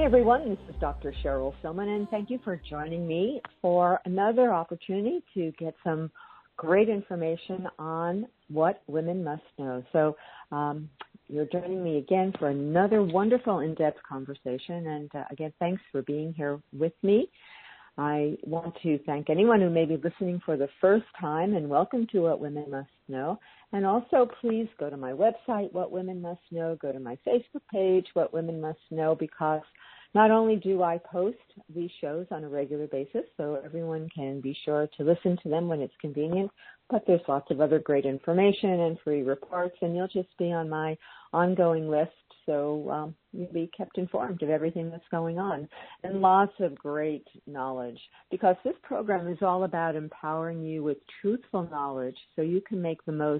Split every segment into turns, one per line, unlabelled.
everyone, this is Dr. Cheryl Silman, and thank you for joining me for another opportunity to get some great information on what women must know. So you're joining me again for another wonderful in-depth conversation, and again, thanks for being here with me. I want to thank anyone who may be listening for the first time, and welcome to What Women Must Know. And also, please go to my website, What Women Must Know, go to my Facebook page, What Women Must Know, because not only do I post these shows on a regular basis, so everyone can be sure to listen to them when it's convenient, but there's lots of other great information and free reports, and you'll just be on my ongoing list, so you'll be kept informed of everything that's going on, and lots of great knowledge, because this program is all about empowering you with truthful knowledge so you can make the most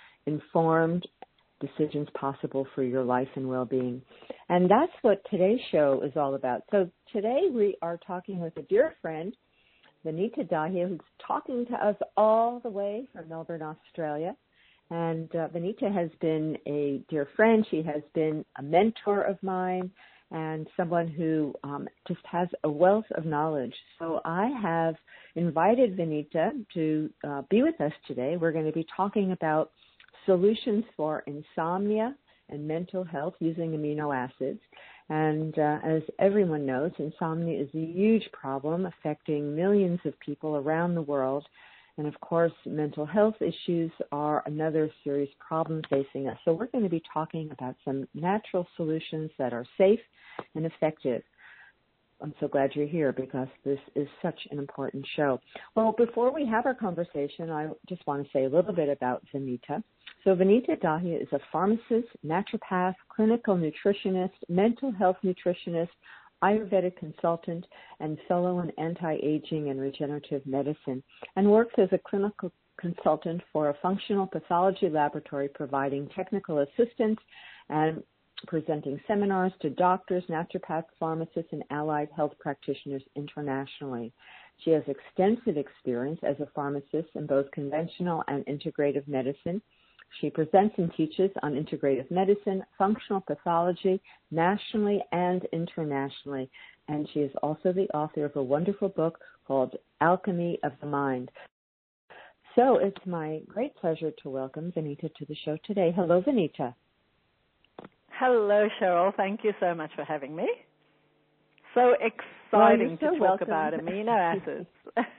informed decisions possible for your life and well-being. And that's what today's show is all about. So today we are talking with a dear friend, Vanita Dahia, who's talking to us all the way from Melbourne, Australia. And Vanita has been a dear friend. She has been a mentor of mine and someone who just has a wealth of knowledge. So I have invited Vanita to be with us today. We're going to be talking about solutions for insomnia and mental health using amino acids. And as everyone knows, insomnia is a huge problem affecting millions of people around the world. And of course, mental health issues are another serious problem facing us. So we're going to be talking about some natural solutions that are safe and effective. I'm so glad you're here because this is such an important show. Well, before we have our conversation, I just want to say a little bit about Vanita. So Vanita Dahia is a pharmacist, naturopath, clinical nutritionist, mental health nutritionist, Ayurvedic consultant, and fellow in anti-aging and regenerative medicine, and works as a clinical consultant for a functional pathology laboratory providing technical assistance and presenting seminars to doctors, naturopaths, pharmacists, and allied health practitioners internationally. She has extensive experience as a pharmacist in both conventional and integrative medicine. She presents and teaches on integrative medicine, functional pathology, nationally and internationally. And she is also the author of a wonderful book called Alchemy of the Mind. So it's my great pleasure to welcome Vanita to the show today. Hello, Vanita.
Hello, Cheryl. Thank you so much for having me. So exciting to talk about amino acids.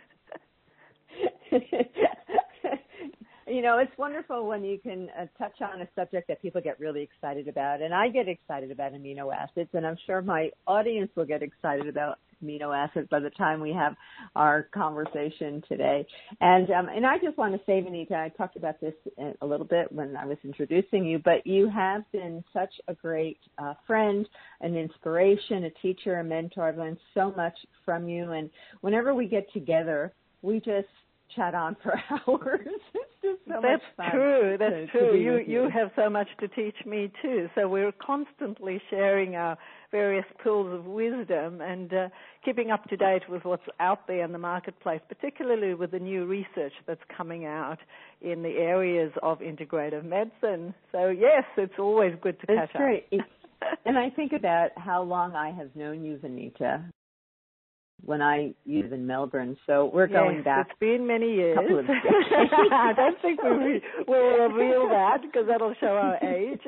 You know, it's wonderful when you can touch on a subject that people get really excited about. And I get excited about amino acids, and I'm sure my audience will get excited about amino acids by the time we have our conversation today. And I just want to say, Vanita, I talked about this a little bit when I was introducing you, but you have been such a great friend, an inspiration, a teacher, a mentor. I've learned so much from you. And whenever we get together, we just chat on for hours. It's just so much fun.
That's true. You have so much to teach me too. So we're constantly sharing our various pools of wisdom and keeping up to date with what's out there in the marketplace, particularly with the new research that's coming out in the areas of integrative medicine. So yes, it's always good to catch up.
That's great. And I think about how long I have known you, Vanita, when I lived in Melbourne. So we're going back.
It's been many years.
Couple of
I don't think we'll reveal that because that'll show our age.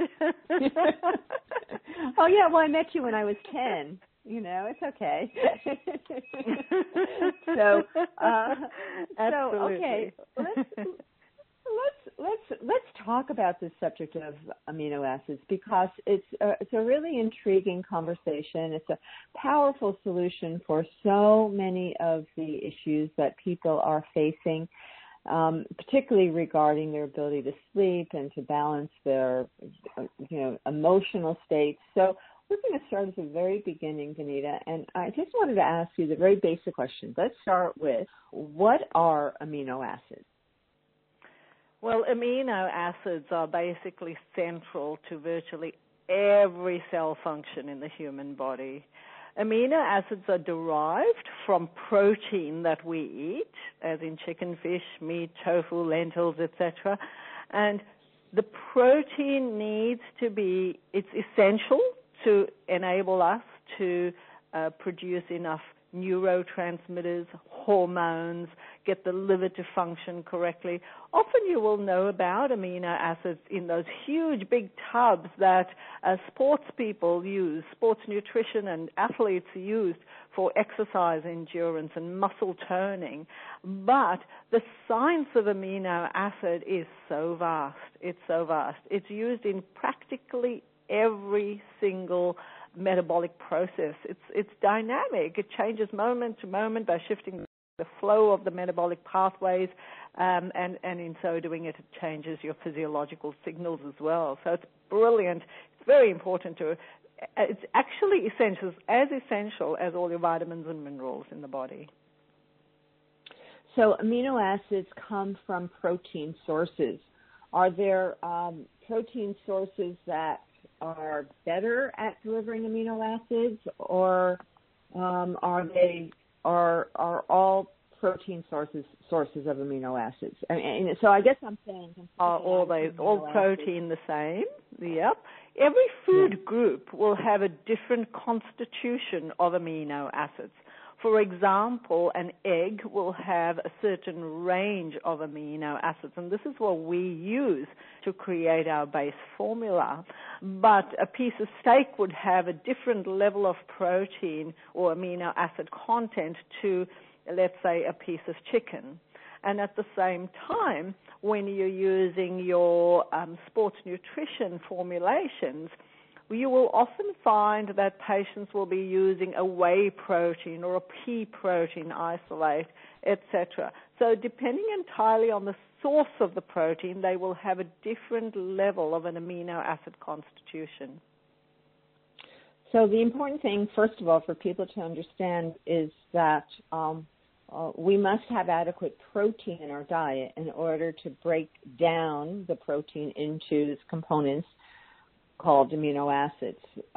Oh, yeah. Well, I met you when I was 10. You know, it's okay. So okay. Let's talk about this subject of amino acids because it's a really intriguing conversation. It's a powerful solution for so many of the issues that people are facing, particularly regarding their ability to sleep and to balance their, emotional states. So we're going to start at the very beginning, Vanita, and I just wanted to ask you the very basic question. Let's start with, what are amino acids?
Well, amino acids are basically central to virtually every cell function in the human body. Amino acids are derived from protein that we eat, as in chicken, fish, meat, tofu, lentils, etc. And the protein it's essential to enable us to produce enough neurotransmitters, hormones, get the liver to function correctly. Often you will know about amino acids in those huge big tubs that sports people use, sports nutrition and athletes use for exercise endurance and muscle toning. But the science of amino acid is so vast. It's so vast. It's used in practically every single metabolic process. It's dynamic. It changes moment to moment by shifting the flow of the metabolic pathways, and in so doing it changes your physiological signals as well. So it's brilliant. It's very important it's actually essential as all your vitamins and minerals in the body.
So amino acids come from protein sources. Are there protein sources that are better at delivering amino acids, or are all protein sources of amino acids? And so I guess I'm saying
all protein the same. Yep. Every food group will have a different constitution of amino acids. For example, an egg will have a certain range of amino acids, and this is what we use to create our base formula. But a piece of steak would have a different level of protein or amino acid content to, let's say, a piece of chicken. And at the same time, when you're using your sports nutrition formulations, you will often find that patients will be using a whey protein or a pea protein isolate, etc. So depending entirely on the source of the protein, they will have a different level of an amino acid constitution.
So the important thing, first of all, for people to understand is that we must have adequate protein in our diet in order to break down the protein into its components called amino acids.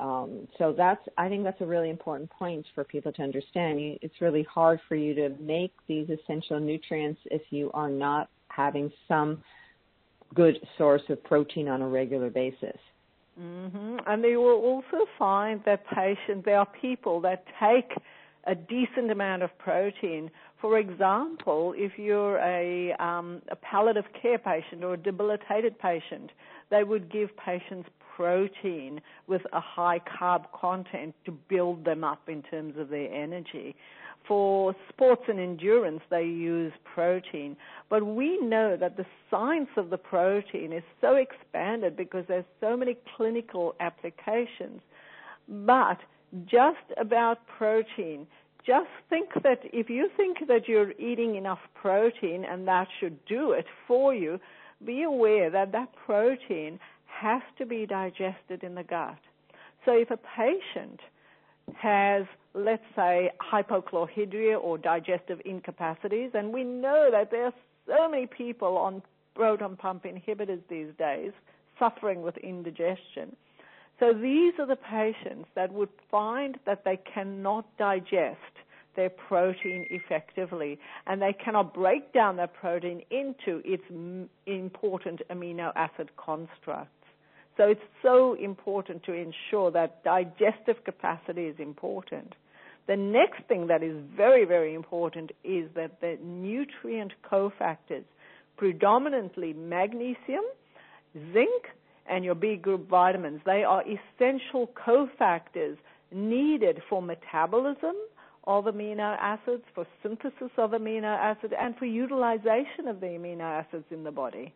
So I think that's a really important point for people to understand. It's really hard for you to make these essential nutrients if you are not having some good source of protein on a regular basis.
Mm-hmm. And you will also find that there are people that take a decent amount of protein. For example, if you're a palliative care patient or a debilitated patient, they would give patients protein with a high carb content to build them up in terms of their energy. For sports and endurance, they use protein. But we know that the science of the protein is so expanded because there's so many clinical applications. But just about protein, just think that if you think that you're eating enough protein and that should do it for you, be aware that that protein has to be digested in the gut. So if a patient has, let's say, hypochlorhydria or digestive incapacities, and we know that there are so many people on proton pump inhibitors these days suffering with indigestion. So these are the patients that would find that they cannot digest their protein effectively, and they cannot break down that protein into its important amino acid constructs. So it's so important to ensure that digestive capacity is important. The next thing that is very, very important is that the nutrient cofactors, predominantly magnesium, zinc, and your B group vitamins, they are essential cofactors needed for metabolism of amino acids, for synthesis of amino acids, and for utilization of the amino acids in the body.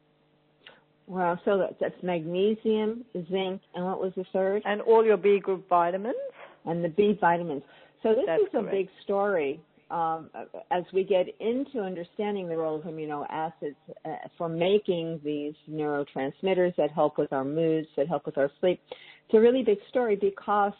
Wow, so that's magnesium, zinc, and what was the third?
And all your B group vitamins.
And the B vitamins. So this
That's
is a big story as we get into understanding the role of amino acids for making these neurotransmitters that help with our moods, that help with our sleep. It's a really big story because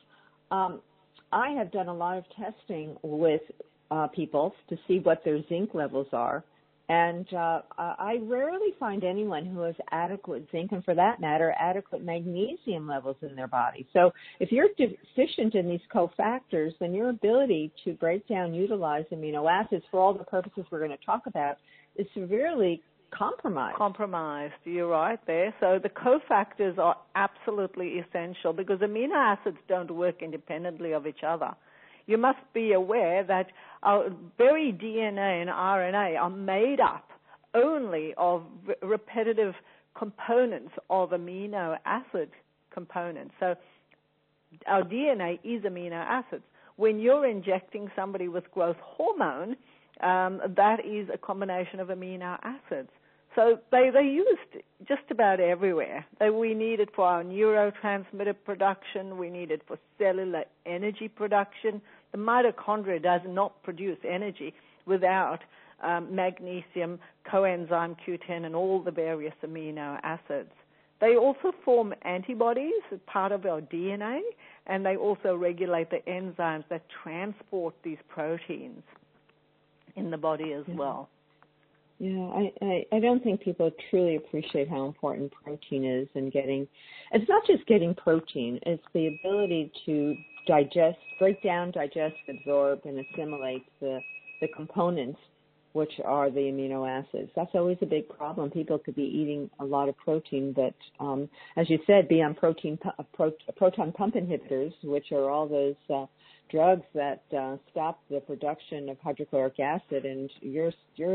I have done a lot of testing with people to see what their zinc levels are. And I rarely find anyone who has adequate zinc and, for that matter, adequate magnesium levels in their body. So if you're deficient in these cofactors, then your ability to break down, utilize amino acids for all the purposes we're going to talk about is severely compromised.
You're right there. So the cofactors are absolutely essential because amino acids don't work independently of each other. You must be aware that our very DNA and RNA are made up only of repetitive components of amino acid components. So our DNA is amino acids. When you're injecting somebody with growth hormone, that is a combination of amino acids. So they're used just about everywhere. We need it for our neurotransmitter production. We need it for cellular energy production. The mitochondria does not produce energy without magnesium, coenzyme Q10, and all the various amino acids. They also form antibodies as part of our DNA, and they also regulate the enzymes that transport these proteins in the body as well.
Yeah, I don't think people truly appreciate how important protein is in it's not just getting protein, it's the ability to break down, digest, absorb, and assimilate the components, which are the amino acids. That's always a big problem. People could be eating a lot of protein, but as you said, be on proton pump inhibitors, which are all those drugs that stop the production of hydrochloric acid, and you're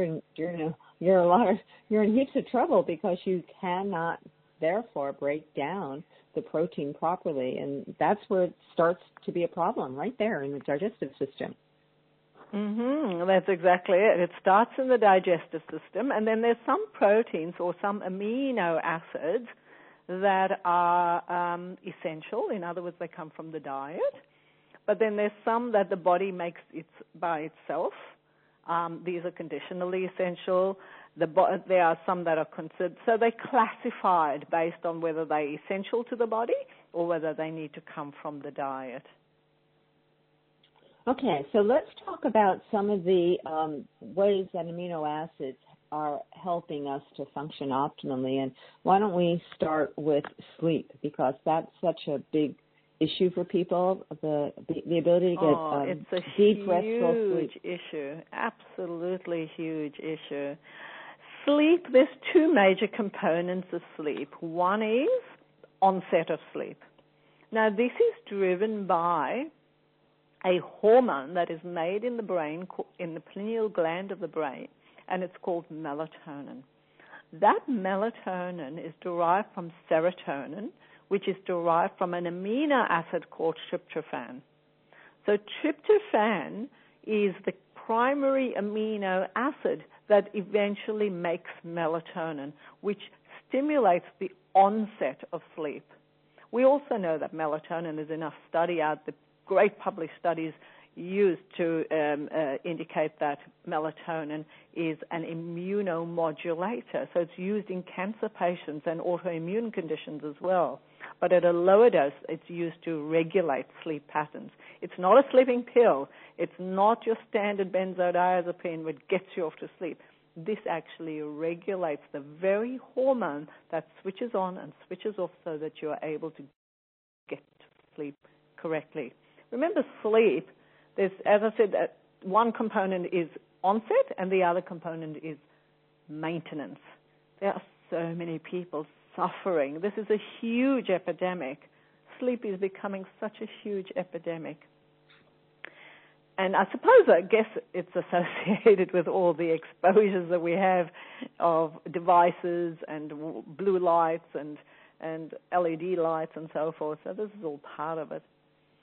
in heaps of trouble because you cannot therefore break down the protein properly, and that's where it starts to be a problem, right there in the digestive system.
That's exactly it. It starts in the digestive system, and then there's some proteins or some amino acids that are essential. In other words, they come from the diet. But then there's some that the body makes by itself. These are conditionally essential. There are some that are considered, so they're classified based on whether they're essential to the body or whether they need to come from the diet.
Okay, so let's talk about some of the ways that amino acids are helping us to function optimally. And why don't we start with sleep, because that's such a big issue for people, the ability to get deep, restful sleep.
It's a huge issue, absolutely huge issue. Sleep, there's two major components of sleep. One is onset of sleep. Now, this is driven by a hormone that is made in the brain, in the pineal gland of the brain, and it's called melatonin. That melatonin is derived from serotonin, which is derived from an amino acid called tryptophan. So tryptophan is the primary amino acid that eventually makes melatonin, which stimulates the onset of sleep. We also know that melatonin is enough study out, the great published studies used to indicate that melatonin is an immunomodulator. So it's used in cancer patients and autoimmune conditions as well. But at a lower dose, it's used to regulate sleep patterns. It's not a sleeping pill. It's not your standard benzodiazepine which gets you off to sleep. This actually regulates the very hormone that switches on and switches off so that you are able to get to sleep correctly. Remember, sleep, there's, as I said, one component is onset and the other component is maintenance. There are so many people suffering. This is a huge epidemic. Sleep is becoming such a huge epidemic. And I guess it's associated with all the exposures that we have of devices and blue lights and LED lights and so forth. So this is all part of it.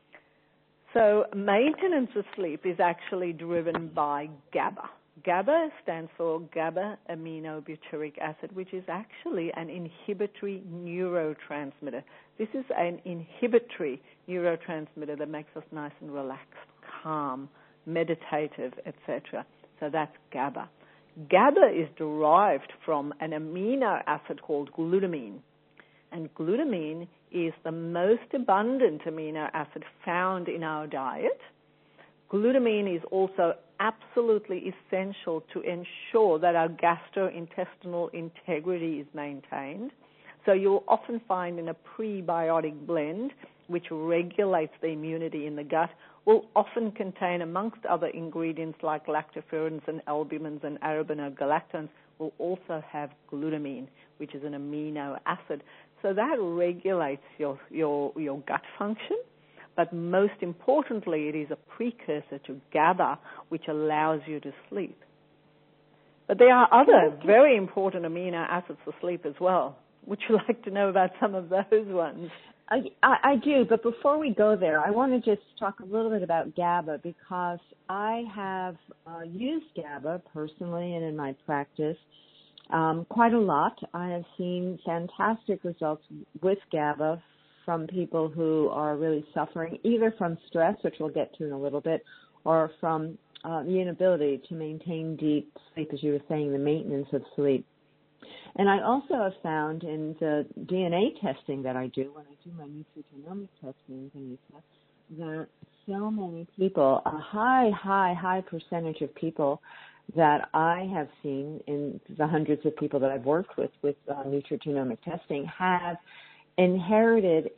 So maintenance of sleep is actually driven by GABA. GABA stands for GABA-aminobutyric acid, which is actually an inhibitory neurotransmitter. This is an inhibitory neurotransmitter that makes us nice and relaxed, calm, meditative, etc. So that's GABA. GABA is derived from an amino acid called glutamine. And glutamine is the most abundant amino acid found in our diet. Glutamine is also absolutely essential to ensure that our gastrointestinal integrity is maintained. So you'll often find in a prebiotic blend, which regulates the immunity in the gut, will often contain, amongst other ingredients like lactoferrins and albumins and arabinogalactones, will also have glutamine, which is an amino acid. So that regulates your gut function. But most importantly, it is a precursor to GABA, which allows you to sleep. But there are other very important amino acids for sleep as well. Would you like to know about some of those ones?
I do, but before we go there, I want to just talk a little bit about GABA, because I have used GABA personally and in my practice quite a lot. I have seen fantastic results with GABA from people who are really suffering either from stress, which we'll get to in a little bit, or from the inability to maintain deep sleep, as you were saying, the maintenance of sleep. And I also have found in the DNA testing that I do, when I do my nutrigenomic testing, Vanessa, that so many people, a high percentage of people that I have seen in the hundreds of people that I've worked with nutrigenomic testing, have inherited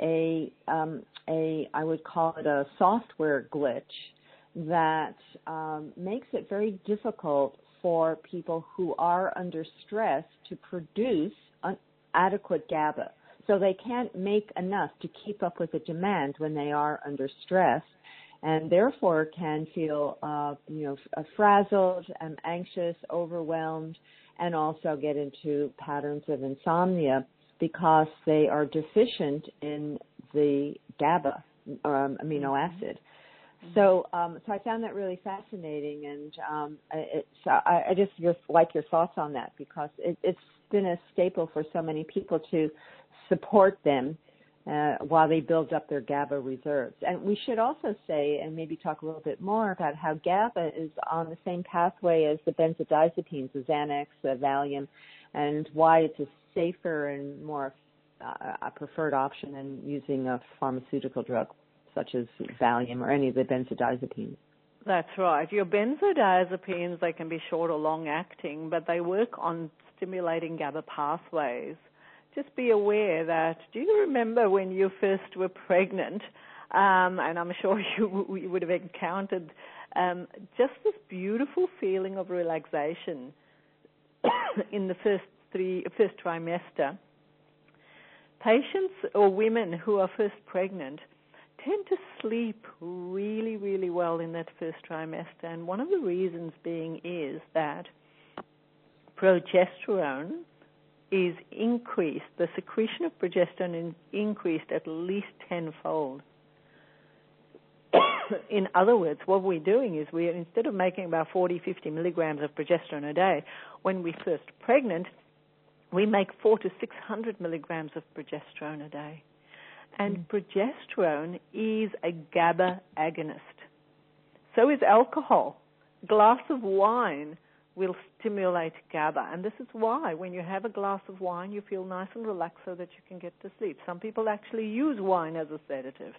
I would call it a software glitch that makes it very difficult for people who are under stress to produce adequate GABA. So they can't make enough to keep up with the demand when they are under stress, and therefore can feel frazzled and anxious, overwhelmed, and also get into patterns of insomnia because they are deficient in the GABA amino acid. So I found that really fascinating, and I just like your thoughts on that, because it's been a staple for so many people to support them while they build up their GABA reserves. And we should also say, and maybe talk a little bit more about how GABA is on the same pathway as the benzodiazepines, the Xanax, the Valium, and why it's a safer and more a preferred option than using a pharmaceutical drug such as Valium or any of the benzodiazepines.
That's right. Your benzodiazepines, they can be short or long-acting, but they work on stimulating GABA pathways. Just be aware that, do you remember when you first were pregnant, and I'm sure you would have encountered just this beautiful feeling of relaxation in the first trimester. Patients or women who are first pregnant tend to sleep really, really well in that first trimester. And one of the reasons being is that progesterone is increased. The secretion of progesterone is increased at least tenfold. In other words, what we're doing is instead of making about 40, 50 milligrams of progesterone a day, when we're first pregnant, we make 400 to 600 milligrams of progesterone a day. And progesterone is a GABA agonist. So is alcohol. A glass of wine will stimulate GABA. And this is why when you have a glass of wine, you feel nice and relaxed so that you can get to sleep. Some people actually use wine as a sedative.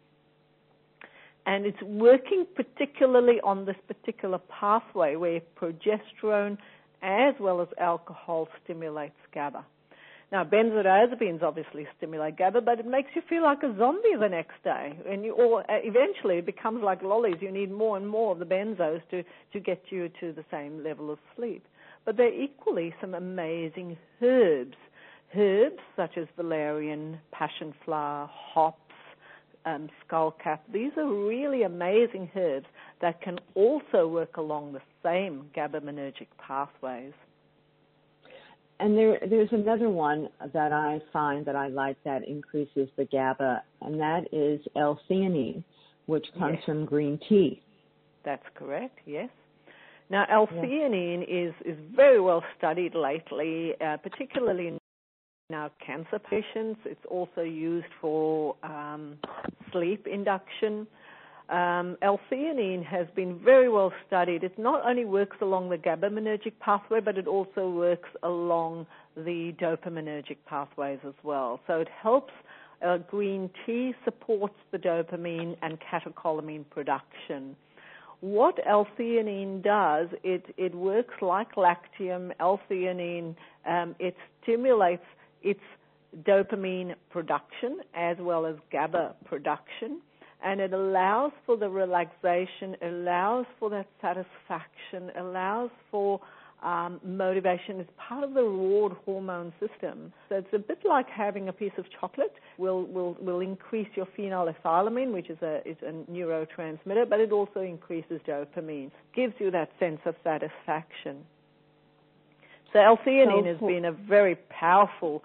And it's working particularly on this particular pathway where progesterone as well as alcohol stimulates GABA. Now, benzodiazepines obviously stimulate GABA, but it makes you feel like a zombie the next day. And eventually it becomes like lollies. You need more and more of the benzos to get you to the same level of sleep. But there are equally some amazing herbs. Herbs such as valerian, passion flower, hops, skullcap. These are really amazing herbs that can also work along the same GABAergic pathways.
And there's another one that I find that I like that increases the GABA, and that is L-theanine, which comes from green tea.
That's correct, yes. Now, L-theanine is very well studied lately, particularly in our cancer patients. It's also used for sleep induction. L-theanine has been very well studied. It not only works along the GABAergic pathway, but it also works along the dopaminergic pathways as well. So it helps, green tea supports the dopamine and catecholamine production. What L-theanine does, it works like lactium. L-theanine, it stimulates its dopamine production as well as GABA production. And it allows for the relaxation, allows for that satisfaction, allows for motivation is part of the reward hormone system. So it's a bit like having a piece of chocolate. Will increase your phenylethylamine, which is a neurotransmitter, but it also increases dopamine. Gives you that sense of satisfaction. So L-theanine has been a very powerful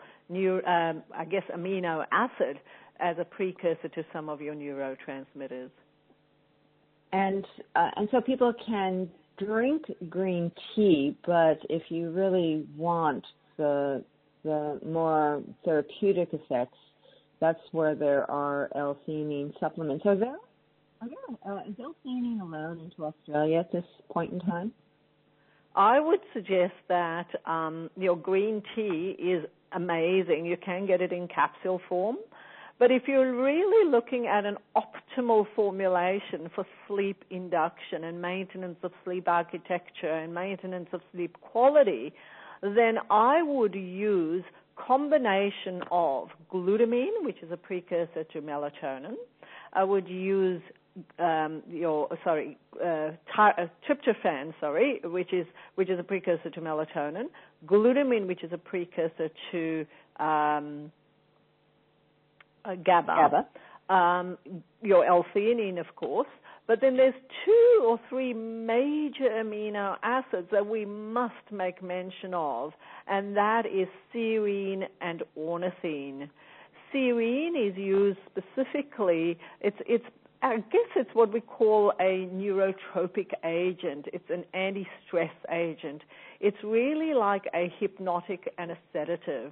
amino acid as a precursor to some of your neurotransmitters.
And so people can drink green tea, but if you really want the more therapeutic effects, that's where there are L-theanine supplements. Is L-theanine alone into Australia at this point in time?
I would suggest that your green tea is amazing. You can get it in capsule form. But if you're really looking at an optimal formulation for sleep induction and maintenance of sleep architecture and maintenance of sleep quality, then I would use combination of glutamine, which is a precursor to melatonin. I would use tryptophan, which is a precursor to melatonin, glutamine, which is a precursor to GABA, your L-theanine, of course, but then there's 2 or 3 major amino acids that we must make mention of, and that is serine and ornithine. Serine is used specifically, I guess it's what we call a neurotropic agent. It's an anti-stress agent. It's really like a hypnotic and a sedative.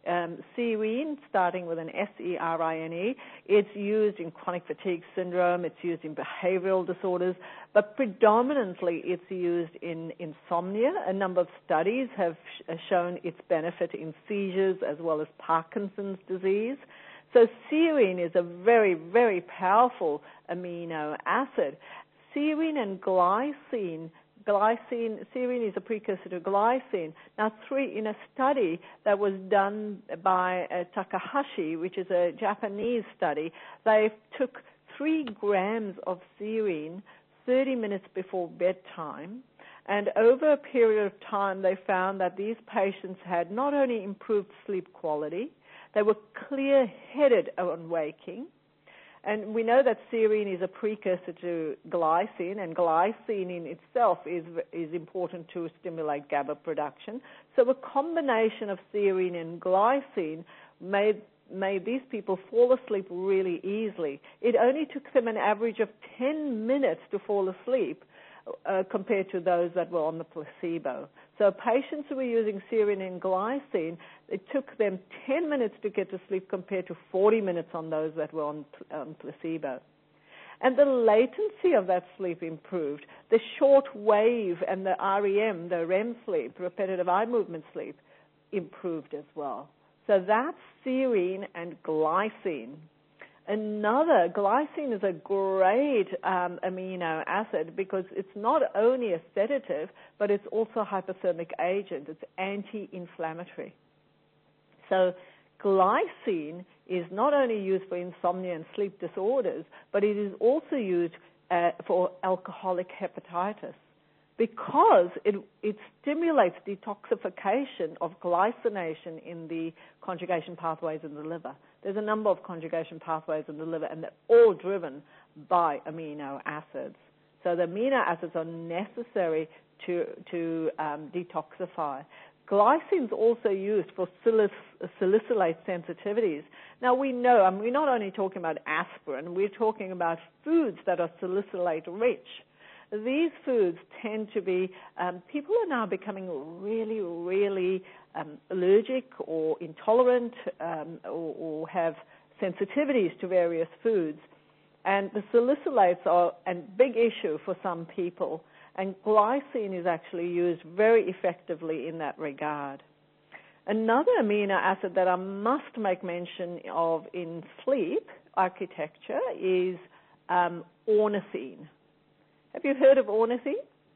Serine, starting with an S-E-R-I-N-E, it's used in chronic fatigue syndrome, it's used in behavioral disorders, but predominantly it's used in insomnia. A number of studies have shown its benefit in seizures as well as Parkinson's disease. So serine is a very, very powerful amino acid. Serine and glycine, serine is a precursor to glycine. Now, in a study that was done by Takahashi, which is a Japanese study, they took 3 grams of serine 30 minutes before bedtime, and over a period of time, they found that these patients had not only improved sleep quality, they were clear-headed on waking. And we know that serine is a precursor to glycine, and glycine in itself is important to stimulate GABA production. So a combination of serine and glycine made these people fall asleep really easily. It only took them an average of 10 minutes to fall asleep compared to those that were on the placebo. So patients who were using serine and glycine, it took them 10 minutes to get to sleep compared to 40 minutes on those that were on placebo. And the latency of that sleep improved. The short wave and the REM, the REM sleep, repetitive eye movement sleep, improved as well. So that's serine and glycine. Glycine is a great amino acid because it's not only a sedative, but it's also a hypothermic agent. It's anti-inflammatory. So glycine is not only used for insomnia and sleep disorders, but it is also used for alcoholic hepatitis because it stimulates detoxification of glycination in the conjugation pathways in the liver. There's a number of conjugation pathways in the liver, and they're all driven by amino acids. So the amino acids are necessary to detoxify. Glycine is also used for salicylate sensitivities. Now we know, we're not only talking about aspirin, we're talking about foods that are salicylate rich. These foods tend to be, people are now becoming really, really allergic or intolerant or have sensitivities to various foods. And the salicylates are a big issue for some people. And glycine is actually used very effectively in that regard. Another amino acid that I must make mention of in sleep architecture is ornithine. Have you heard of ornithine?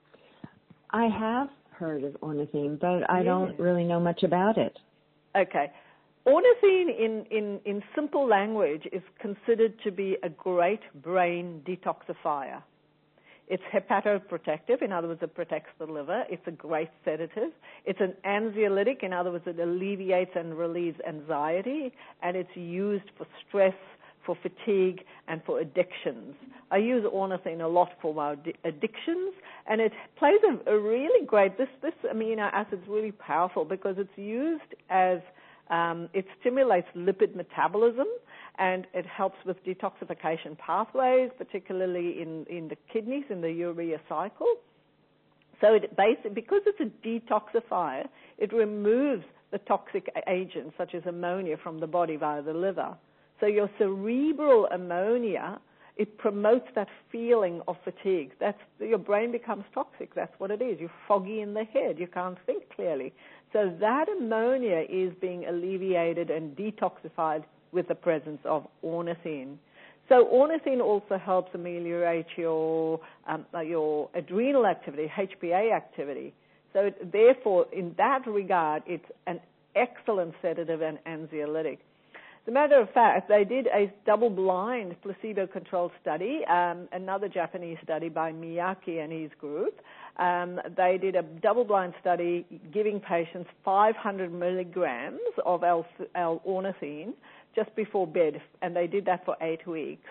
I have heard of ornithine, but I don't really know much about it.
Okay. Ornithine, in simple language, is considered to be a great brain detoxifier. It's hepatoprotective, in other words, it protects the liver. It's a great sedative. It's an anxiolytic, in other words, it alleviates and relieves anxiety, and it's used for stress, for fatigue, and for addictions. I use ornithine a lot for my addictions, and it plays a really great, this amino acid is really powerful because it's used as, it stimulates lipid metabolism, and it helps with detoxification pathways, particularly in the kidneys, in the urea cycle. So it because it's a detoxifier, it removes the toxic agents such as ammonia from the body via the liver. So your cerebral ammonia, it promotes that feeling of fatigue. Your brain becomes toxic. That's what it is. You're foggy in the head. You can't think clearly. So that ammonia is being alleviated and detoxified with the presence of ornithine. So ornithine also helps ameliorate your adrenal activity, HPA activity. So therefore, in that regard, it's an excellent sedative and anxiolytic. As a matter of fact, they did a double-blind placebo-controlled study, another Japanese study by Miyake and his group. They did a double-blind study giving patients 500 milligrams of L-ornithine just before bed, and they did that for 8 weeks.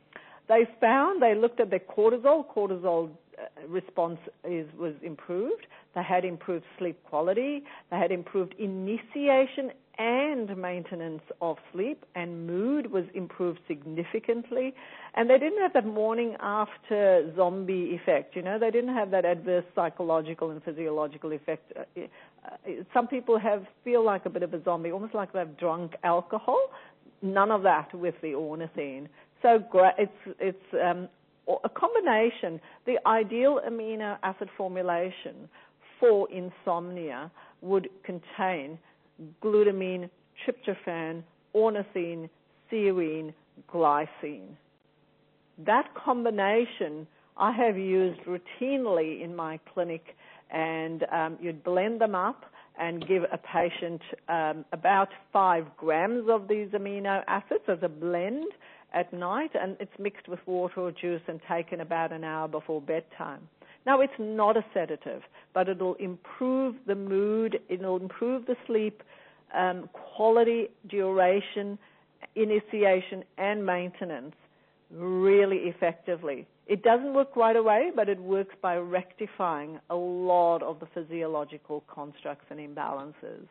They looked at their cortisol response was improved. They had improved sleep quality. They had improved initiation and maintenance of sleep, and mood was improved significantly. And they didn't have that morning after zombie effect. They didn't have that adverse psychological and physiological effect. Some people feel like a bit of a zombie, almost like they've drunk alcohol. None of that with the ornithine. So it's a combination. The ideal amino acid formulation for insomnia would contain glutamine, tryptophan, ornithine, serine, glycine. That combination I have used routinely in my clinic, and you'd blend them up and give a patient about 5 grams of these amino acids as a blend at night, and it's mixed with water or juice and taken about an hour before bedtime. Now, it's not a sedative, but it'll improve the mood, it'll improve the sleep quality, duration, initiation, and maintenance really effectively. It doesn't work right away, but it works by rectifying a lot of the physiological constructs and imbalances.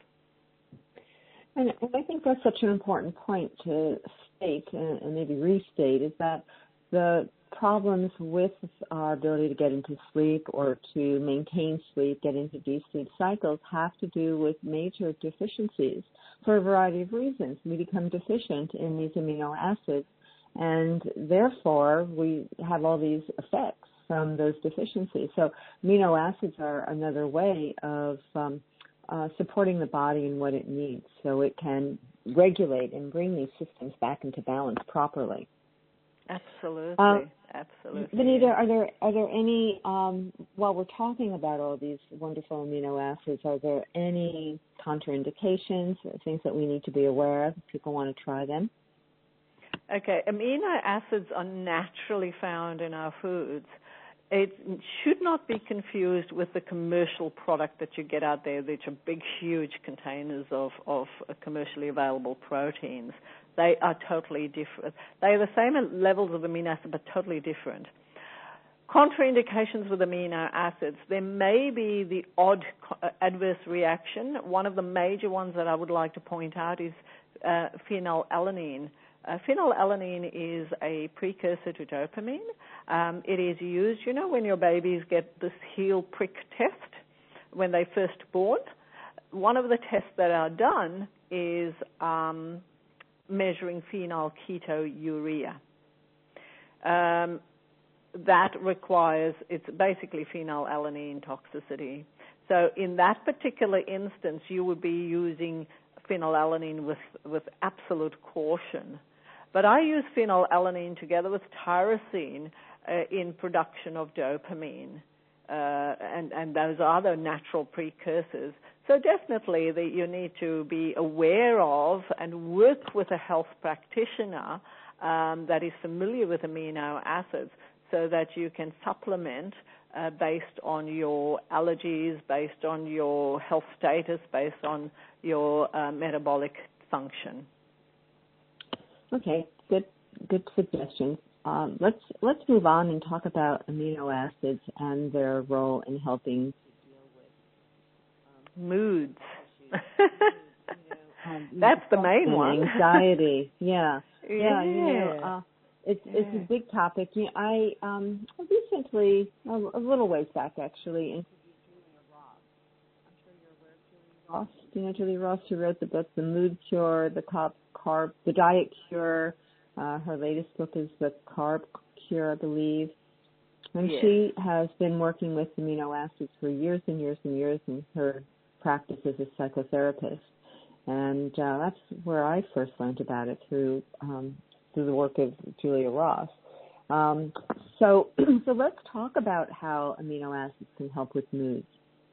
And I think that's such an important point to state and maybe restate, is that the problems with our ability to get into sleep or to maintain sleep, get into deep sleep cycles, have to do with major deficiencies for a variety of reasons. We become deficient in these amino acids, and therefore we have all these effects from those deficiencies. So amino acids are another way of supporting the body in what it needs so it can regulate and bring these systems back into balance properly.
Absolutely. Absolutely.
Vanita, are there any, while we're talking about all these wonderful amino acids, are there any contraindications, things that we need to be aware of if people want to try them?
Okay, amino acids are naturally found in our foods. It should not be confused with the commercial product that you get out there, which are big, huge containers of commercially available proteins. They are totally different. They are the same levels of amino acid, but totally different. Contraindications with amino acids, there may be the odd adverse reaction. One of the major ones that I would like to point out is phenylalanine. Phenylalanine is a precursor to dopamine. It is used, when your babies get this heel prick test when they're first born. One of the tests that are done is measuring phenylketonuria. That requires, it's basically phenylalanine toxicity. So in that particular instance, you would be using phenylalanine with absolute caution. But I use phenylalanine together with tyrosine in production of dopamine, and those are the natural precursors. So definitely you need to be aware of and work with a health practitioner that is familiar with amino acids, so that you can supplement based on your allergies, based on your health status, based on your metabolic function.
Okay, good suggestions. Let's move on and talk about amino acids and their role in helping to deal with
moods. That's the main one.
Anxiety. Yeah.
Yeah.
It's a big topic. I recently, a little ways back actually, interviewed Julia Ross. I'm sure you're aware of Julia Ross. Do you know Julia Ross, who wrote the book The Mood Cure, The Diet Cure? Her latest book is The Carb Cure, I believe. And she has been working with amino acids for years and years and years in her practice as a psychotherapist. And that's where I first learned about it, through the work of Julia Ross. So let's talk about how amino acids can help with moods.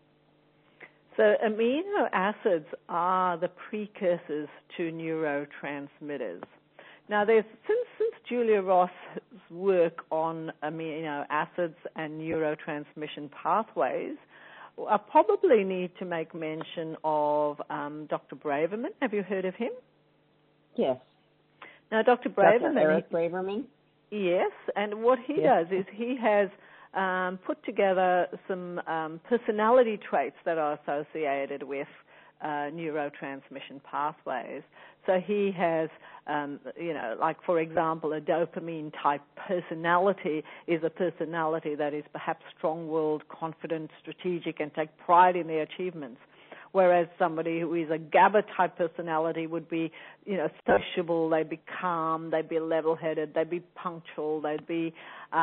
So amino acids are the precursors to neurotransmitters. Now, since Julia Ross's work on amino acids and neurotransmission pathways, I probably need to make mention of Dr. Braverman. Have you heard of him?
Yes.
Now, Dr. Braverman.
Dr. Eric Braverman?
Yes, and what he does is he has put together some personality traits that are associated with neurotransmission pathways. So he has, like, for example, a dopamine-type personality is a personality that is perhaps strong-willed, confident, strategic, and take pride in their achievements. Whereas somebody who is a GABA-type personality would be, sociable, they'd be calm, they'd be level-headed, they'd be punctual, they'd be,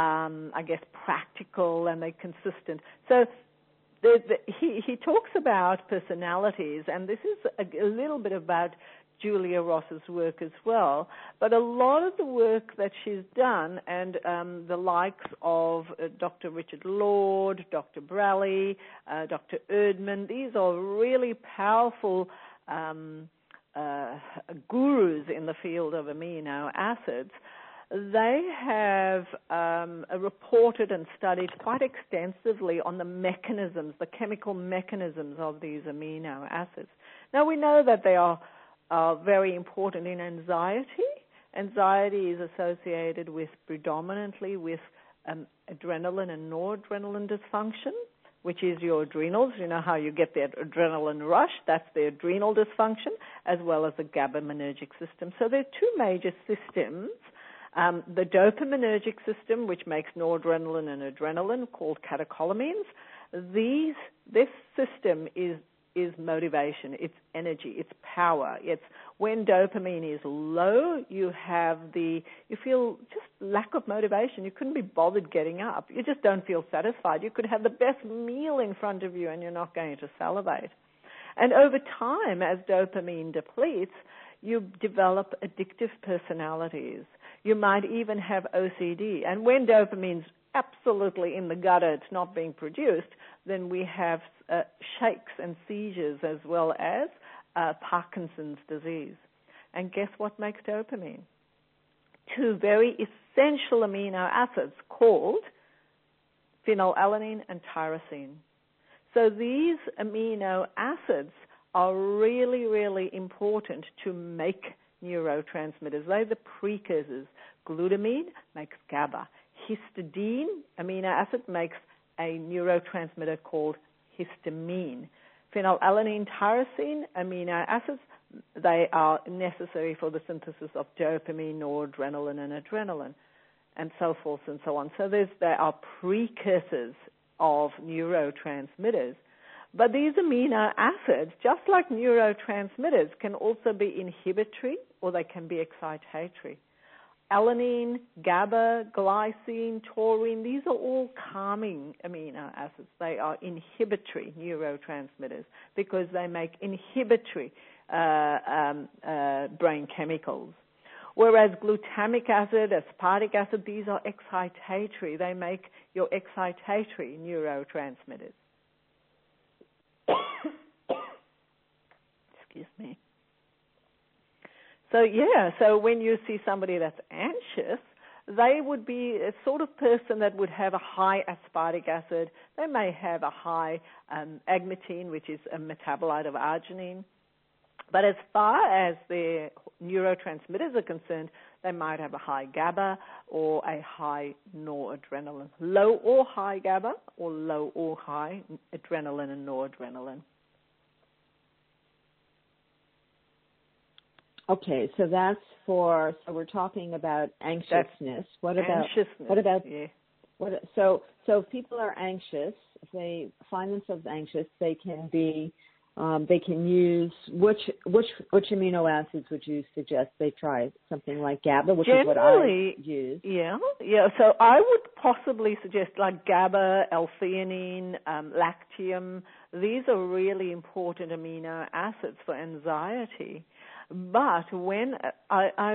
practical, and they're consistent. So he talks about personalities, and this is a little bit about Julia Ross's work as well. But a lot of the work that she's done, and the likes of Dr. Richard Lord, Dr. Braley, Dr. Erdman, these are really powerful gurus in the field of amino acids. They have reported and studied quite extensively on the mechanisms, the chemical mechanisms of these amino acids. Now, we know that they are very important in anxiety. Anxiety is associated predominantly with adrenaline and noradrenaline dysfunction, which is your adrenals. You know how you get that adrenaline rush? That's the adrenal dysfunction, as well as the GABAergic system. So there are two major systems. The dopaminergic system, which makes noradrenaline and adrenaline, called catecholamines. This system is motivation, it's energy, it's power. It's when dopamine is low, you feel just lack of motivation. You couldn't be bothered getting up. You just don't feel satisfied. You could have the best meal in front of you and you're not going to salivate. And over time, as dopamine depletes, you develop addictive personalities. You might even have OCD. And when dopamine's absolutely in the gutter, it's not being produced, then we have shakes and seizures, as well as Parkinson's disease. And guess what makes dopamine? Two very essential amino acids called phenylalanine and tyrosine. So these amino acids are really, really important to make neurotransmitters. They're the precursors. Glutamine makes GABA. Histidine amino acid makes a neurotransmitter called histamine. Phenylalanine, tyrosine amino acids, they are necessary for the synthesis of dopamine, noradrenaline, and adrenaline, and so forth and so on. So there are precursors of neurotransmitters. But these amino acids, just like neurotransmitters, can also be inhibitory or they can be excitatory. Alanine, GABA, glycine, taurine, these are all calming amino acids. They are inhibitory neurotransmitters because they make inhibitory brain chemicals. Whereas glutamic acid, aspartic acid, these are excitatory. They make your excitatory neurotransmitters. Excuse me. So when you see somebody that's anxious, they would be a sort of person that would have a high aspartic acid. They may have a high agmatine, which is a metabolite of arginine. But as far as their neurotransmitters are concerned, they might have a high GABA or a high noradrenaline, low or high GABA or low or high adrenaline and noradrenaline.
Okay, so so we're talking about anxiousness. What about so if people are anxious, if they find themselves anxious, they can use which amino acids would you suggest they try? Something like GABA, which is what I use.
Yeah. So I would possibly suggest like GABA, L-theanine, lactium. These are really important amino acids for anxiety. But when I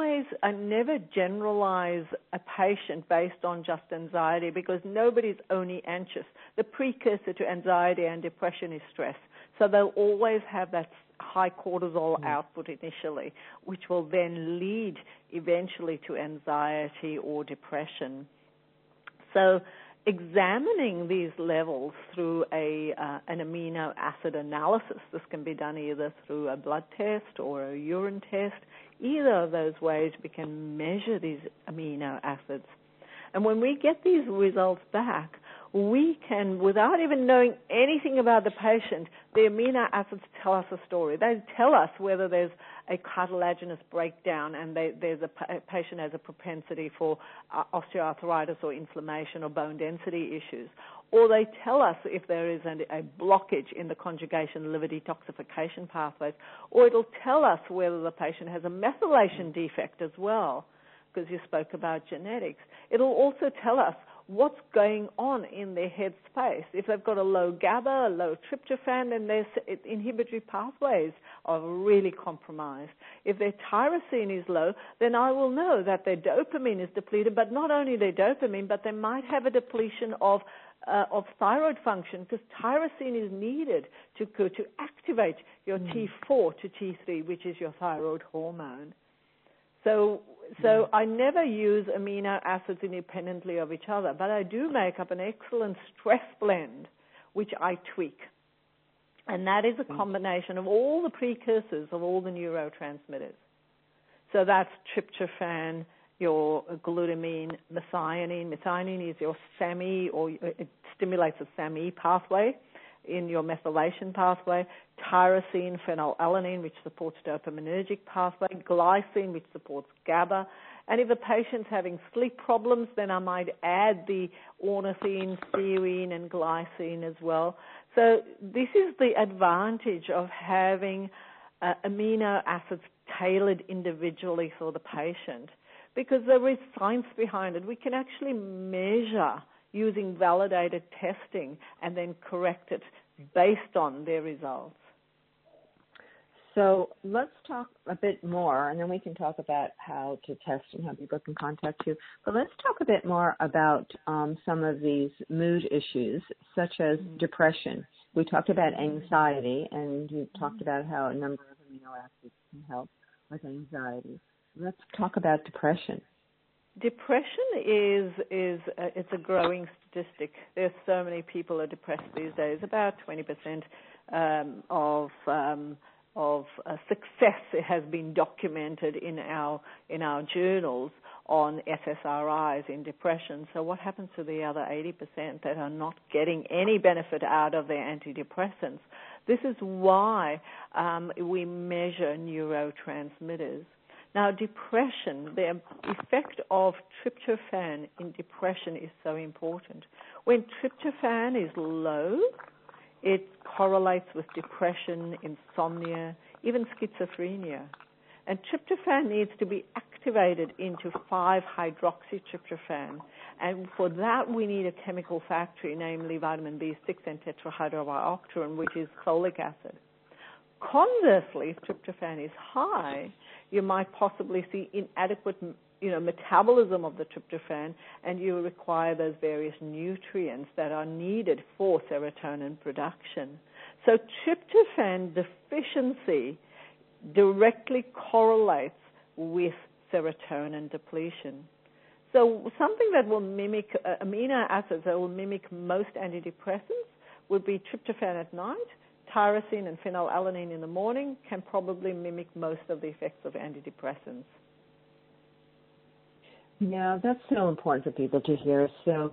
never generalize a patient based on just anxiety, because nobody's only anxious. The precursor to anxiety and depression is stress. So they'll always have that high cortisol output initially, which will then lead eventually to anxiety or depression. So examining these levels through an amino acid analysis, this can be done either through a blood test or a urine test. Either of those ways we can measure these amino acids. And when we get these results back, we can, without even knowing anything about the patient, the amino acids tell us a story. They tell us whether there's a cartilaginous breakdown and there's a patient has a propensity for osteoarthritis or inflammation or bone density issues. Or they tell us if there is a blockage in the conjugation liver detoxification pathways. Or it'll tell us whether the patient has a methylation defect as well, because you spoke about genetics. It'll also tell us what's going on in their head space. If they've got a low GABA, a low tryptophan, then their inhibitory pathways are really compromised. If their tyrosine is low, then I will know that their dopamine is depleted, but not only their dopamine, but they might have a depletion of thyroid function, because tyrosine is needed to activate your T4 to T3, which is your thyroid hormone. So I never use amino acids independently of each other, but I do make up an excellent stress blend, which I tweak. And that is a combination of all the precursors of all the neurotransmitters. So that's tryptophan, your glutamine, methionine. Methionine is your SAMe, or it stimulates the SAMe pathway in your methylation pathway, tyrosine, phenylalanine, which supports dopaminergic pathway, glycine, which supports GABA. And if a patient's having sleep problems, then I might add the ornithine, theanine, and glycine as well. So this is the advantage of having amino acids tailored individually for the patient, because there is science behind it. We can actually measure using validated testing and then correct it based on their results.
So let's talk a bit more, and then we can talk about how to test and how people can contact you. But let's talk a bit more about some of these mood issues, such as depression. We talked about anxiety, and you talked about how a number of amino acids can help with anxiety. Let's talk about depression.
Depression is it's a growing statistic. There's so many people are depressed these days. About 20% of success has been documented in our journals on SSRIs in depression. So what happens to the other 80% that are not getting any benefit out of their antidepressants? This is why we measure neurotransmitters. Now, depression, the effect of tryptophan in depression is so important. When tryptophan is low, it correlates with depression, insomnia, even schizophrenia. And tryptophan needs to be activated into 5-hydroxytryptophan. And for that, we need a chemical factory, namely vitamin B6 and tetrahydrobiopterin, which is folic acid. Conversely, if tryptophan is high, you might possibly see inadequate, metabolism of the tryptophan, and you require those various nutrients that are needed for serotonin production. So tryptophan deficiency directly correlates with serotonin depletion. So something that will mimic amino acids that will mimic most antidepressants would be tryptophan at night. Tyrosine and phenylalanine in the morning can probably mimic most of the effects of antidepressants.
Yeah, that's so important for people to hear. So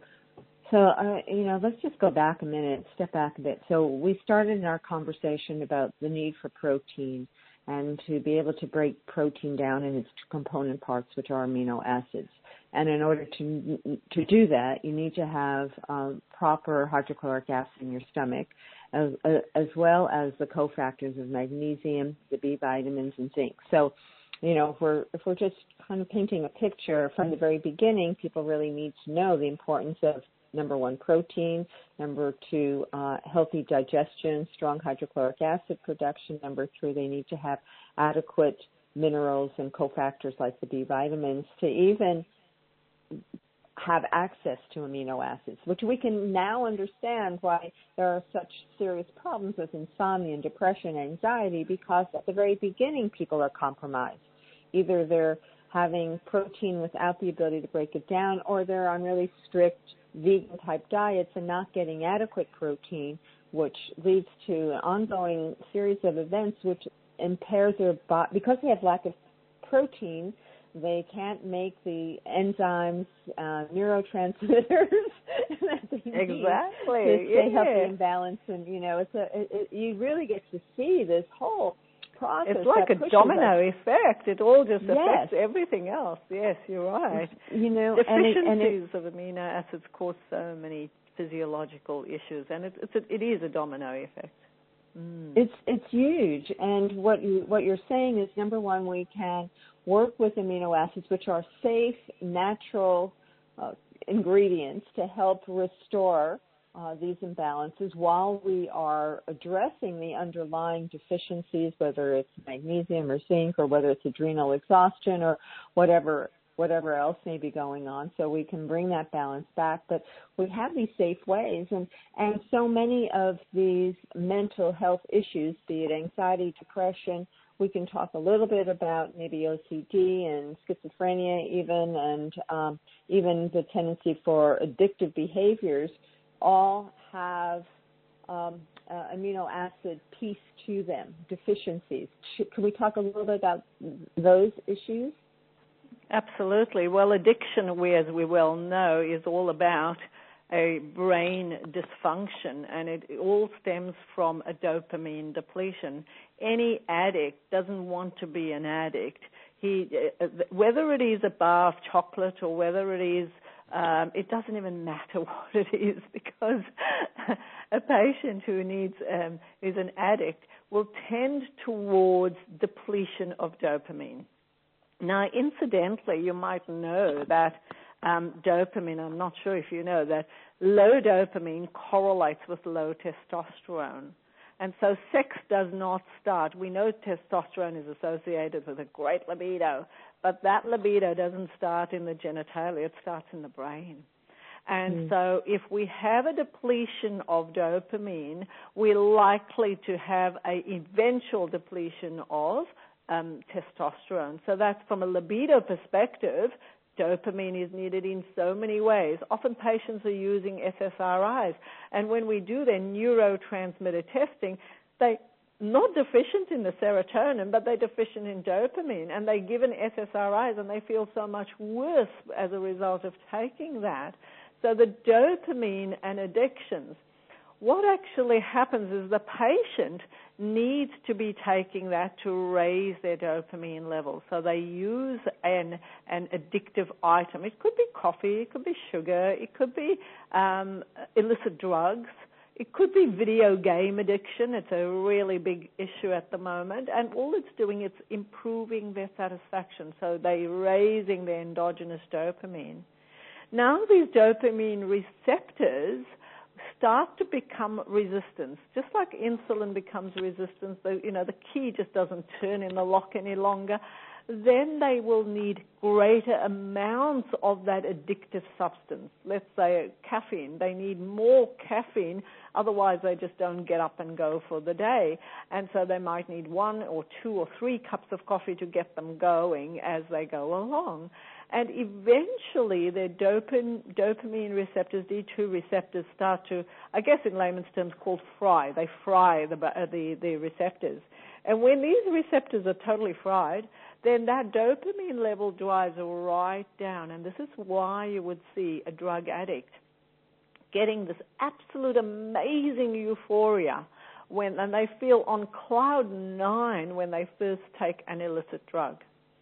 let's just go back a minute, step back a bit. So we started in our conversation about the need for protein and to be able to break protein down in its component parts, which are amino acids. And in order to do that, you need to have proper hydrochloric acid in your stomach, as well as the cofactors of magnesium, the B vitamins, and zinc. So, if we're just kind of painting a picture from the very beginning, people really need to know the importance of, number one, protein, number two, healthy digestion, strong hydrochloric acid production, number three, they need to have adequate minerals and cofactors like the B vitamins to even have access to amino acids, which we can now understand why there are such serious problems with insomnia and depression and anxiety, because at the very beginning people are compromised. Either they're having protein without the ability to break it down, or they're on really strict vegan type diets and not getting adequate protein, which leads to an ongoing series of events which impairs their body. Because they have lack of protein, they can't make the enzymes, neurotransmitters that they need to stay healthy and balanced. And you really get to see this whole process.
It's like a domino effect. It all just affects everything else. Yes, you're right. Deficiencies of amino acids cause so many physiological issues, and it is a domino effect.
It's huge. And what you're saying is, number one, we can work with amino acids, which are safe, natural ingredients to help restore these imbalances while we are addressing the underlying deficiencies, whether it's magnesium or zinc, or whether it's adrenal exhaustion or whatever else may be going on, so we can bring that balance back. But we have these safe ways, and so many of these mental health issues, be it anxiety, depression, we can talk a little bit about maybe OCD and schizophrenia even, and even the tendency for addictive behaviors, all have amino acid piece to them, deficiencies. Can we talk a little bit about those issues?
Absolutely. Well, addiction, as we well know, is all about a brain dysfunction, and it all stems from a dopamine depletion. Any addict doesn't want to be an addict. Whether it is a bar of chocolate or whether it is, it doesn't even matter what it is, because a patient who is an addict will tend towards depletion of dopamine. Now, incidentally, you might know that dopamine, I'm not sure if you know, that low dopamine correlates with low testosterone. And so sex does not start. We know testosterone is associated with a great libido, but that libido doesn't start in the genitalia, it starts in the brain. And so if we have a depletion of dopamine, we're likely to have an eventual depletion of testosterone. So that's, from a libido perspective, dopamine is needed in so many ways. Often patients are using SSRIs, and when we do their neurotransmitter testing, they're not deficient in the serotonin, but they're deficient in dopamine, and they're given SSRIs, and they feel so much worse as a result of taking that. So the dopamine and addictions, what actually happens is the patient needs to be taking that to raise their dopamine levels. So they use an addictive item. It could be coffee, it could be sugar, it could be illicit drugs, it could be video game addiction. It's a really big issue at the moment. And all it's doing is improving their satisfaction. So they're raising their endogenous dopamine. Now these dopamine receptors start to become resistant. Just like insulin becomes resistant, the key just doesn't turn in the lock any longer. then they will need greater amounts of that addictive substance. Let's say caffeine. They need more caffeine, otherwise they just don't get up and go for the day. And so they might need 1 or 2 or 3 cups of coffee to get them going as they go along. And eventually their dopamine receptors, D2 receptors, start to, I guess in layman's terms, called fry. They fry the receptors. And when these receptors are totally fried, then that dopamine level drives right down. And this is why you would see a drug addict getting this absolute amazing euphoria and they feel on cloud 9 when they first take an illicit drug.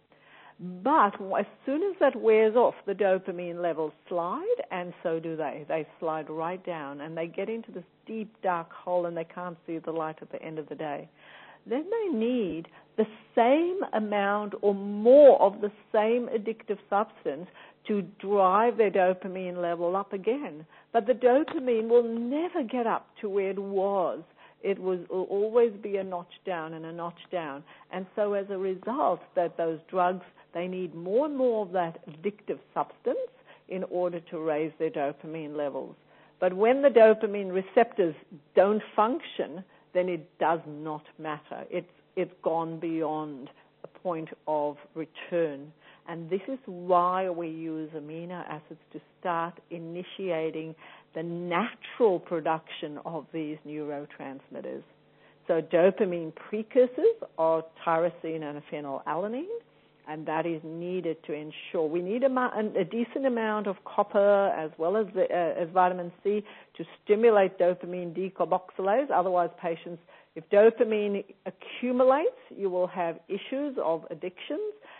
But as soon as that wears off, the dopamine levels slide, and so do they. They slide right down, and they get into this deep, dark hole, and they can't see the light at the end of the day. Then they need the same amount or more of the same addictive substance to drive their dopamine level up again. But the dopamine will never get up to where it was. It will always be a notch down and a notch down. And so as a result, that those drugs, they need more and more of that addictive substance in order to raise their dopamine levels. But when the dopamine receptors don't function, then it does not matter. It's gone beyond a point of return. And this is why we use amino acids to start initiating the natural production of these neurotransmitters. So dopamine precursors are tyrosine and phenylalanine, and that is needed to ensure we need a decent amount of copper as well as vitamin C to stimulate dopamine decarboxylase. Otherwise, patients, if dopamine accumulates, you will have issues of addictions.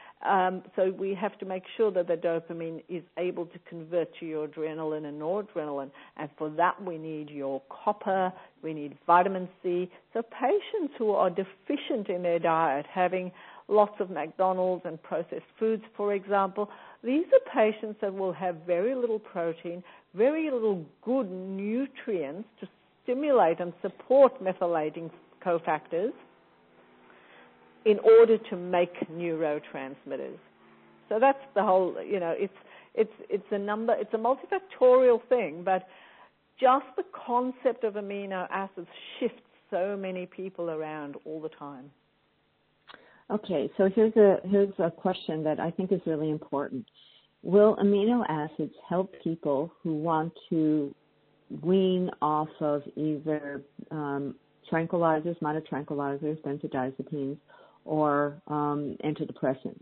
So we have to make sure that the dopamine is able to convert to your adrenaline and noradrenaline. And for that, we need your copper, we need vitamin C. So patients who are deficient in their diet, having lots of McDonald's and processed foods, for example, these are patients that will have very little protein, very little good nutrients to stimulate and support methylating cofactors in order to make neurotransmitters. So that's the whole, it's a multifactorial thing, but just the concept of amino acids shifts so many people around all the time.
Okay, so here's a question that I think is really important. Will amino acids help people who want to wean off of either tranquilizers, monotranquilizers, benzodiazepines, or antidepressants?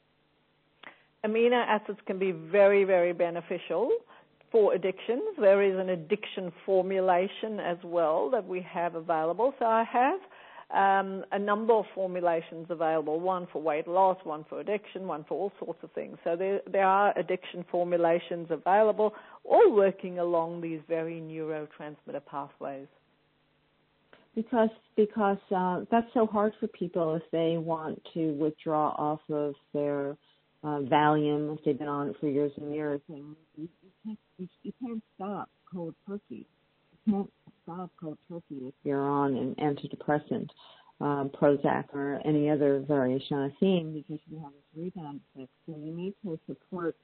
Amino acids can be very, very beneficial for addictions. There is an addiction formulation as well that we have available. So I have a number of formulations available, one for weight loss, one for addiction, one for all sorts of things. So there are addiction formulations available, all working along these very neurotransmitter pathways.
Because that's so hard for people if they want to withdraw off of their Valium, if they've been on it for years and years. And you can't stop cold turkey. You can't stop cold turkey if you're on an antidepressant, Prozac, or any other variation on a theme, because you have this rebound effect. So you need to support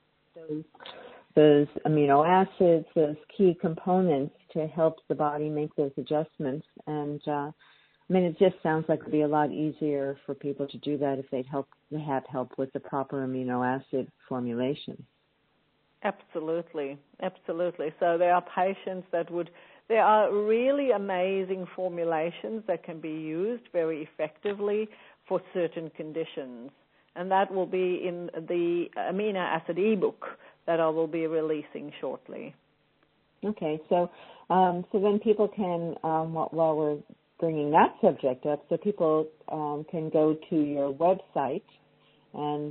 those amino acids, those key components to help the body make those adjustments. And it just sounds like it would be a lot easier for people to do that if they have help with the proper amino acid formulation.
Absolutely. So there are patients there are really amazing formulations that can be used very effectively for certain conditions. And that will be in the amino acid ebook that I will be releasing shortly. Okay,
so then people can, while we're bringing that subject up, so people can go to your website and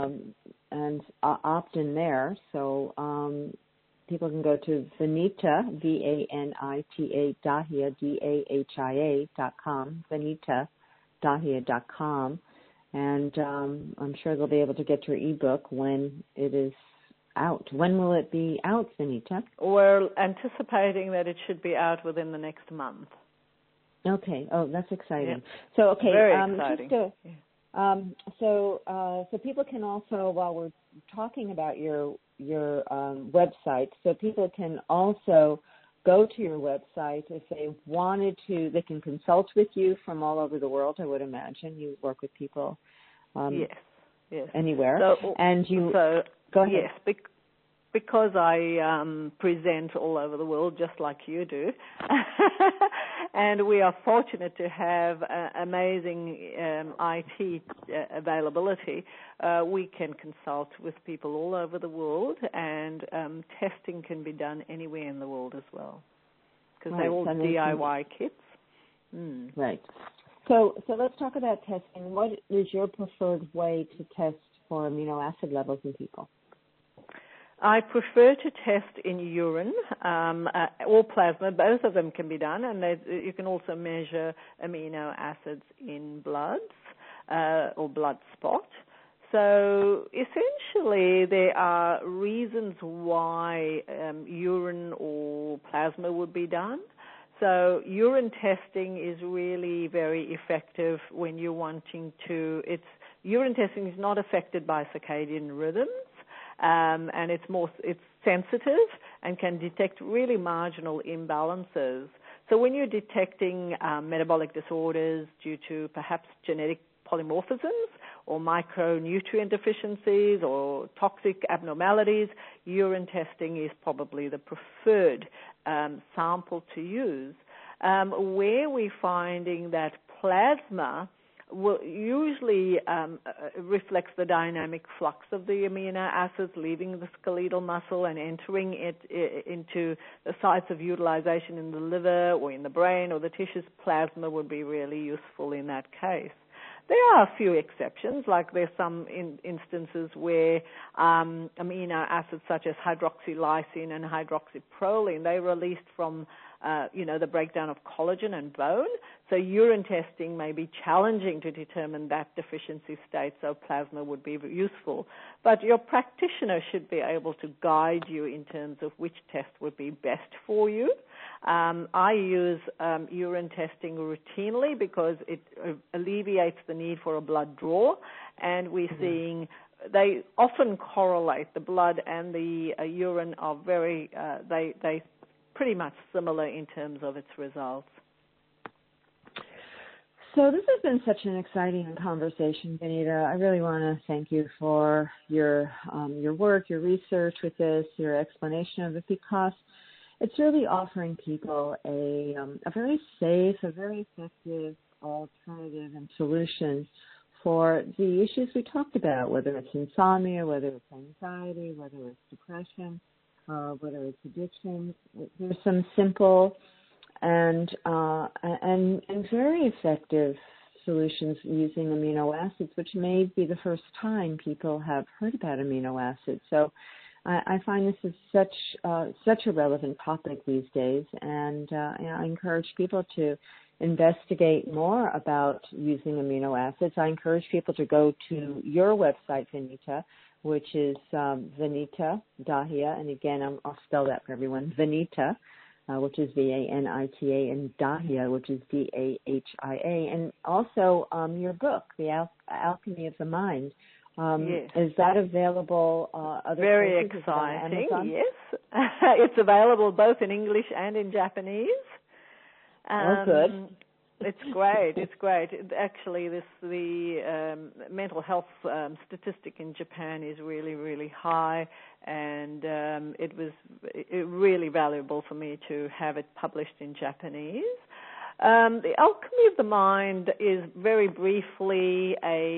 opt in there. So people can go to Vanita, VANITA, DAHIA.com, VanitaDahia.com, and I'm sure they'll be able to get your ebook when it is out. When will it be out, Vanita?
We're anticipating that it should be out within the next month.
Okay. Oh, that's exciting.
Yeah.
So, okay.
Very exciting.
So people can also, while we're talking about your website, so people can also go to your website if they wanted to. They can consult with you from all over the world. I would imagine you work with people.
Yes.
Anywhere.
So,
and you go ahead.
Yes, because I present all over the world, just like you do, and we are fortunate to have amazing IT availability. We can consult with people all over the world, and testing can be done anywhere in the world as well, because they're all DIY kits.
Right. So let's talk about testing. What is your preferred way to test for amino acid levels in people?
I prefer to test in urine or plasma. Both of them can be done, and you can also measure amino acids in bloods or blood spot. So essentially, there are reasons why urine or plasma would be done. So urine testing is really very effective when you're wanting to. Urine testing is not affected by circadian rhythms. And it's sensitive and can detect really marginal imbalances. So when you're detecting metabolic disorders due to perhaps genetic polymorphisms or micronutrient deficiencies or toxic abnormalities, urine testing is probably the preferred sample to use. Where we're finding that plasma usually reflects the dynamic flux of the amino acids leaving the skeletal muscle and entering it into the sites of utilization in the liver or in the brain or the tissues. Plasma would be really useful in that case. There are a few exceptions, like there's some instances where amino acids such as hydroxylysine and hydroxyproline, they're released from the breakdown of collagen and bone. So urine testing may be challenging to determine that deficiency state, so plasma would be useful. But your practitioner should be able to guide you in terms of which test would be best for you. I use urine testing routinely because it alleviates the need for a blood draw, and we're seeing they often correlate. The blood and the urine are very, they pretty much similar in terms of its results.
So this has been such an exciting conversation, Vanita. I really want to thank you for your work, your research with this, your explanation of it, because it's really offering people a very safe, a very effective alternative and solution for the issues we talked about, whether it's insomnia, whether it's anxiety, whether it's depression, whether it's addiction. There's some simple and very effective solutions using amino acids, which may be the first time people have heard about amino acids. So I find this is such a relevant topic these days, and I encourage people to investigate more about using amino acids. I encourage people to go to your website, Vanita, which is Vanita Dahia, and again, I'll spell that for everyone, Vanita, which is Vanita, and Dahia, which is Dahia, and also your book, The Alchemy of the Mind.
Yes.
Is that available other
Very
places?
exciting, yes. It's available both in English and in Japanese.
Good.
It's great. It's great. Actually, the mental health statistic in Japan is really, really high, and it was really valuable for me to have it published in Japanese. The Alchemy of the Mind is very briefly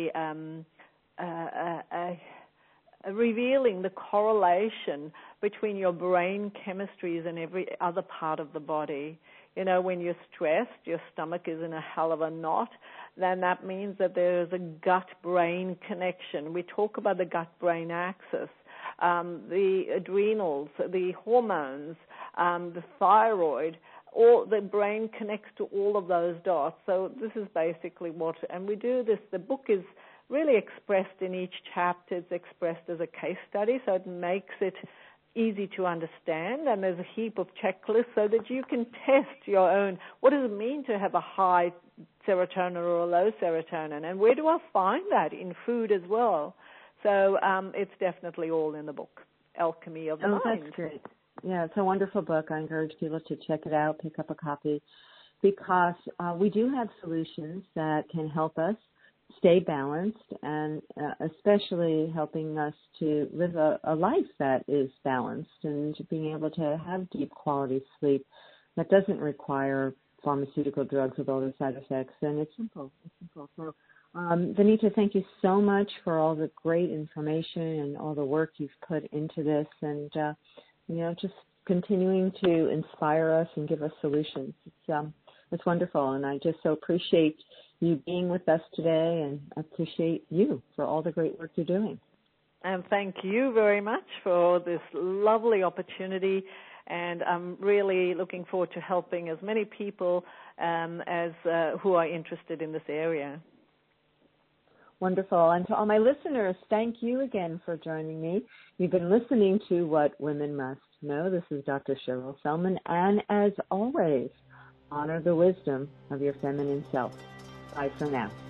revealing the correlation between your brain chemistries and every other part of the body. You know, when you're stressed, your stomach is in a hell of a knot, then that means that there's a gut-brain connection. We talk about the gut-brain axis, the adrenals, the hormones, the thyroid, all the brain connects to all of those dots. So this is basically and we do this, the book is really expressed in each chapter. It's expressed as a case study, so it makes it easy to understand, and there's a heap of checklists so that you can test your own. What does it mean to have a high serotonin or low serotonin, and where do I find that in food as well? So it's definitely all in the book, Alchemy of the Mind.
Oh, that's great. Yeah, it's a wonderful book. I encourage people to check it out, pick up a copy, because we do have solutions that can help us stay balanced, and especially helping us to live a life that is balanced and being able to have deep quality sleep that doesn't require pharmaceutical drugs with all the side effects. And it's simple. So, Vineeta, thank you so much for all the great information and all the work you've put into this, and just continuing to inspire us and give us solutions. It's wonderful, and I just so appreciate you being with us today, and appreciate you for all the great work you're doing.
And thank you very much for this lovely opportunity, and I'm really looking forward to helping as many people as who are interested in this area.
Wonderful. And to all my listeners, thank you again for joining me. You've been listening to What Women Must Know. This is Dr. Cheryl Selman, and as always, honor the wisdom of your feminine self. Bye for now.